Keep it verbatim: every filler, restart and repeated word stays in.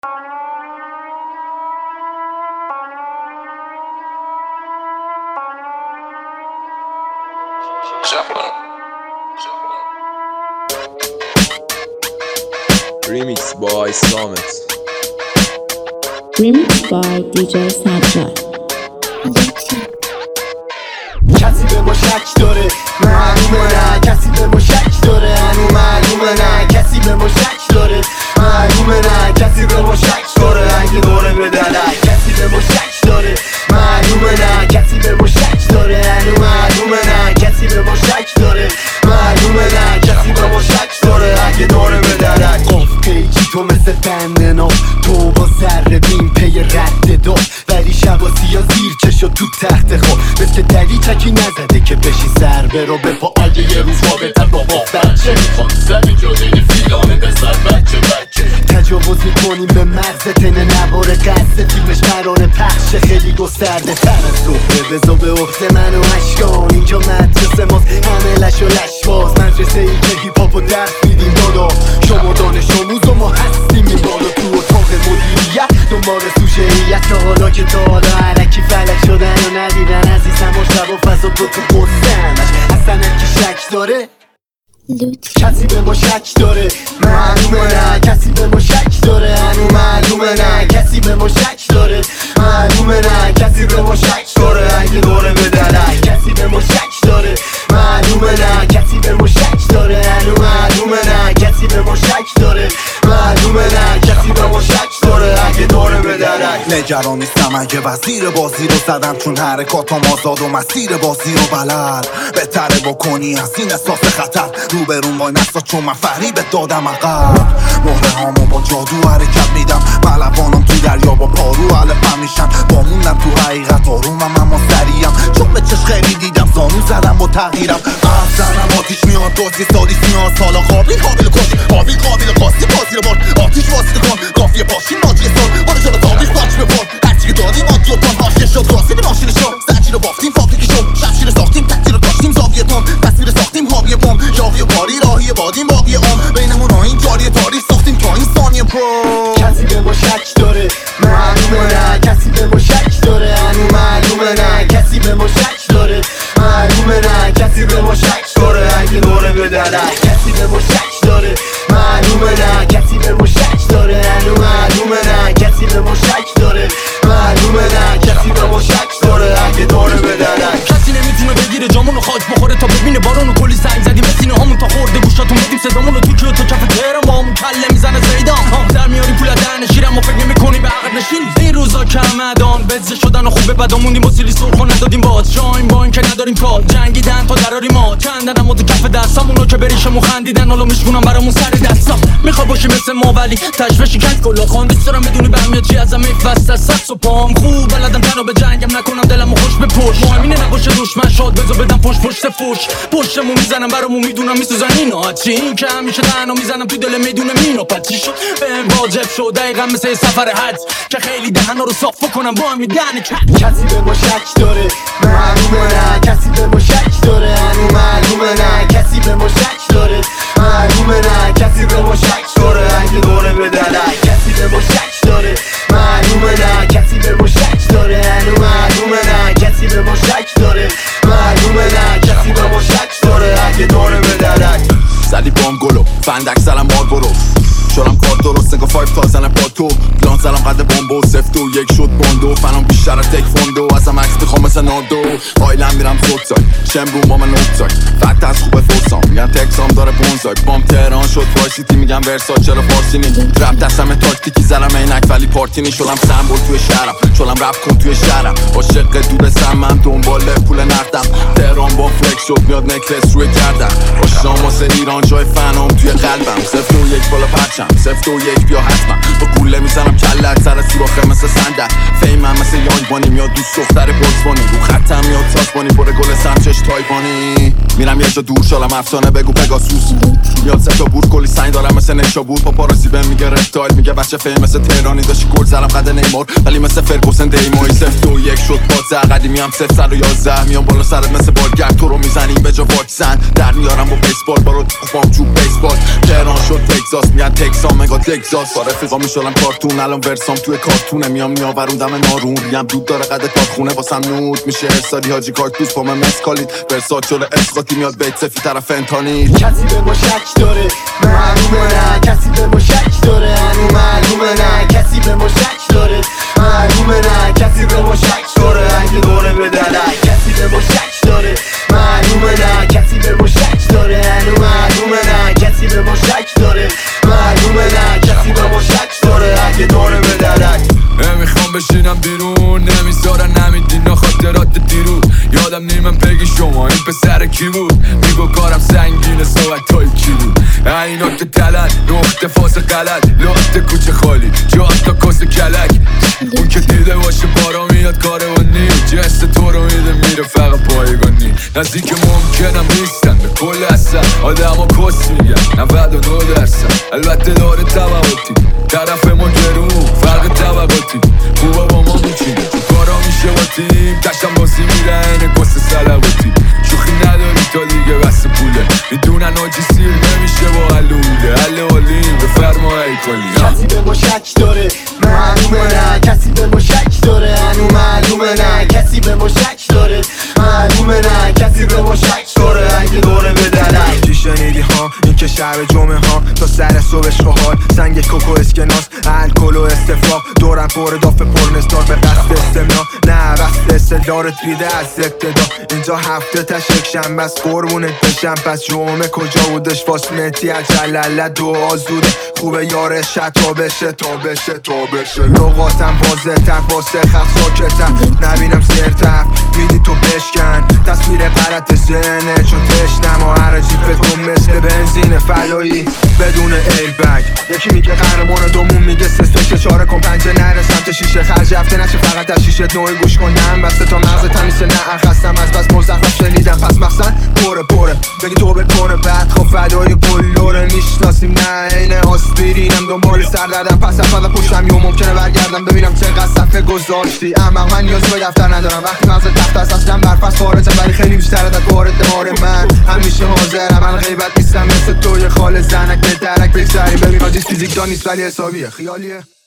Remix by Samet. Remix by دی جی سجاد. کسی به ما شک داره معلومه نه، کسی به ما شک داره هنو معلومه نه، کسی به ما شک داره معلومه نه، کسی به ما شک داره اگه دوره به دلک، کسی به ما شک داره معلومه نه، کسی به ما شک داره هنو معلومه نه، کسی به ما شک داره معلومه نه، کسی به ما شک داره اگه دوره به دلک. گفت پیچی تو مثل بندنا، تو با سر بین پی رد داد، ولی شبا سیا زیر چشو تو تخت خواب، مثل دلی چکی نزده که بشی سر برو به پا اگه یه روز رابطه بابا بچه میخواد زمین جاده فیلانه بسر بچه بچه تجاوز میکنیم به مرز تنه نباره قصد فیلمش قراره پخش خیلی گسترده تر از صحبه بزا به اخت من و اشکان، اینجا مدرسه ماست همه لش و لش باز، مدرسه ای که هیپاپو درس میدیم دادا، شما دانش آموز و ما هستیم این بالا تو اتاق مدیریت دنبال سوژه‌ایت، تا حالا که تا حالا علکی فلک شدن و ندیدن عزیزم و شب و فضا تو تو قصنش اصلا کی شک داره کسی به ما شک داره معلومه نه، کسی به ما شک داره هنو معلومه نه، کسی به ما شک داره معلومه نه، کسی به ما شک داره اگه دوره به دلک، کسی به ما شک داره معلومه نه، کسی به ما شک داره هنو معلومه نه، کسی به ما شک داره معلومه نه، کسی به ما شک داره اگه دوره به دلک. نگران نیستم اگه وزیر بازی رو زدم، چون حرکاتم آزاد و مسیر بازی رو بلد، بهتره بکنی از این احساس خطر رو برون وای نستا، چون من فریبت دادم عقب، مهره هامو با جادو حرکت میدم، ملوانم تو دریا با پارو علفم میشن، با موندم تو حقیقت آرومم اما سریم، چون به چشم خیلی دیدم زانو زدم با تغییرم، افزنم آتیش میاد دوزی سالیس میاد سالا قابلی قابل کشی قابل قابل قاستی بازی رو برد، آتیش واسطه کن قافیه پاشین ناجی سال بارو جلو تابیش پاچ بپر، هرچی که دادیم آتی و تان هاشی شد راستی به ماشین شد، زنجی رو بافتیم فابریکی شد، شمشیر ساختیم تکتی رو داشتیم زاویه تام، تصویر ساختیم حاویه پام، یاوی و پاری راهی بادیم باقی آم، بینمون این جاری تاریخ ساختیم تا این ثانیه پرو. کسی به ما شک داره معلومه نه، کسی به ما شک داره هنو معلومه نه، کسی به ما شک داره معلومه نه، کسی به ما شک داره اگه دوره به دلک، کسی به ما شک داره معلومه نه، کسی به ما شک داره هنو معلومه نه، کسی به ما شک داره معلومه نه، کسی به ما شک داره اگه دوره به دلک. کسی نمیتونه بگیره جامونو خاک بخوره تا ببینه بارونو، کلی سنگ زدیم به سینه هامون تا خورده گوشاتون، بدیم صدامونو تو کیو تا کف تهران با همون کله میزنه زیدان، ها در میاریم پول دهن شیرم و فکر نمی‌کنی به عقب نشین، این روزا کمدان بزه شدن و خوبه بدا موندیم و سیلی سرخو ندادیم باز، شایم با این که نداریم کار جنگیدن تا دراری ما کندنم و تو کف دستامونو که بریشمون خندیدن، حالا میشونم برامون سر دستا، میخواد باشی مثل ما ولی تشویشی کنج کلا خان، دوست دارم بدونی بهم چی ازم میفسته سس و پام، خوب بلدم تنو به جنگم نکنم دلمو خوش به پشت، مهمینه نباشه دشمن شاد بزا بدم پشت پشت فوش، پشتمو میزنم برامون میدونم میسوزن اینا چی، این که همیشه تنها میزنم تو دل میدون مینا پچی شد بهم واجب شد دقیقا مثل سفر حج که خیلی دهنا رو صاف کنم با هم دهن کج. کسی به ما شک داره معلومه نه، کسی به ما شک داره هنو معلومه نه، کسی به ما شک داره معلومه نه، کسی به ما شک داره اگه دوره به دلک، کسی به ما شک داره معلومه نه، کسی به ما شک داره هنو معلومه نه، کسی به ما شک داره معلومه نه، کسی به ما شک داره اگه دوره به دلک. زدی بام گلو فندک زلم مار برو، شلم کار درست نگاه فایف تا زنه با تو، پلان زلم قد بامبو سفت و یک شد باندو، فنم بیشتر از تک فوندو، ازم عکس میخوام مثل نادو، آیلم میرم زود سای شمرون با من نوت سای، فکت از خوبه فرسام میگن تکسام داره بونزای، بام تهران شد وایسیتی میگم ورسا چرا فارسی نی، رپ دستم تاکتیکی زلم اینک ولی پارتی نی، شلم سمبول توی شهرم شلم رپ کن توی شهرم، عاشق دور سمم دنبال پول نقدم، تهران با فلک شد میاد نکلس روی گردم، آشنام واسه ایران جای فنام توی قلبم، صفر و یک بالا پرچم صفر و یک بیا حتما، با گوله میزنم کلت سر سوراخه مثل صندل، فیمم مثل یانگ آلبانی میاد دوست دختر بوزبانی رو خطم میاد ساسبانی پر گل سمچش تایوانی میرم یه جا دور شالم افسانه بگو پگاسوس میاد سه تا بور کلی سنگ دارم مثل نیشابور پاپاراسی بهم میگه رفتایل میگه بچه فیلم مثل تهرانی داشتی گل زدم قد نیمار ولی مثل فرگوسن دیمایی صفر دو یک شد پازه قدیمی هم صفر صد و یازده میام بالا سرت مثل بالگرد تو رو میزنیم به جا واکسن در میارم با بیسبال برو خوبام چوب بیسبال تهران شد تگزاس میاد تکسان مگا تگزاس با رفیقا میشلم کارتون الان ورسام توی کارتونه میام میآورون دم نارون ریم دود داره قد کارخونه واسم نود میشه ارسالی حاجی کارتوس با من مسکالی ورسات شده اسقاطی میاد بیت سفی طرف انتانی کسی به ما شک داره معلومه نه کسی به ما شک داره هنو معلومه نه کسی به ما شک داره معلومه نه کسی به ما شک داره اگه دوره به درک کسی به ما شک داره معلومه نه کسی به ما شک داره هنو معلومه نه کسی به ما شک داره معلومه نه کسی به ما شک داره اگه دوره به درک نمیخوام بشینم بیرون نمیذارن نمیدین خاطرات دیرو یادم نیمم بگی شما این پسر کی بود میگو کارم سنگینه صحبت های کی بود اینا که تلن نقطه فاز غلط لخت کوچه خالی جات تا کس کلک اون که دیده باشه بارا میاد کاره و نی جست تو رو میده میره فقط پایگانی نزدیک ممکنم نیستن به کل اصلا آدم ها کس میگن نود و نه درصد البته داره طبقاتی طرف ما گرون فرق طبقاتی خوبا با ما میچینه کارا میشه با تیم کشم بازی میره اینه کس سلواتی شوخی نداری تا دیگه بس پوله میدونن آجی سیر نمیشه با حلوله حل حالیم به فرمایی کلی کسی به ما شک داره معلومه نه کسی به ما شک داره هنو معلومه نه کسی به ما شک داره معلومه نه کسی به ما شک داره اگه دوره به درک چی شنیدی ها این که شب جمعه ها تا سر صبحش خوال سنگ کوکو اسکناس الکل و استفاق دورم پر داف پرنستار به قصد استمنا نه بست استدارت بیده از ابتدا اینجا هفته تا یک شنبه است قربونت بشم پس جمعه کجا بودش واسمتی عجلله دو آزوده خوبه یاره شتا بشه تا بشه تا بشه لغاتم واضح تر واسه خط ساکتم نبینم سرتر میدی تو بشکن تصویر غلط ذهنه چون تشنم و هر جیفتون مثل بنزین فلایی بدون ایربگ یکی میگه قهرمان دومون میگه سستش چاره کن پنجه نره سمت شیشه خرج هفته نشه فقط از شیشه نوعی گوش کنم بسته تا مغز تمیسه نه خستم از بس مزخرف شنیدم پس مقصد پره پره بگی تو بکنه بعد خب فدای گلوره میشناسیم نه اینه آسپرینم دنبال سردردم پس اول پشتم یا ممکنه برگردم ببینم چقدر صفحه گذاشتی اما من نیاز به دفتر ندارم وقتی مغز تخت است اصلا برفست خارجم ولی خیلی بیشتر از وارد دمار من همیشه حاضرم من غیبت نیستم مثل توی خال زنک به درک بگذاریم ببین آجیز فیزیک دان نیست ولی حسابیه خیالیه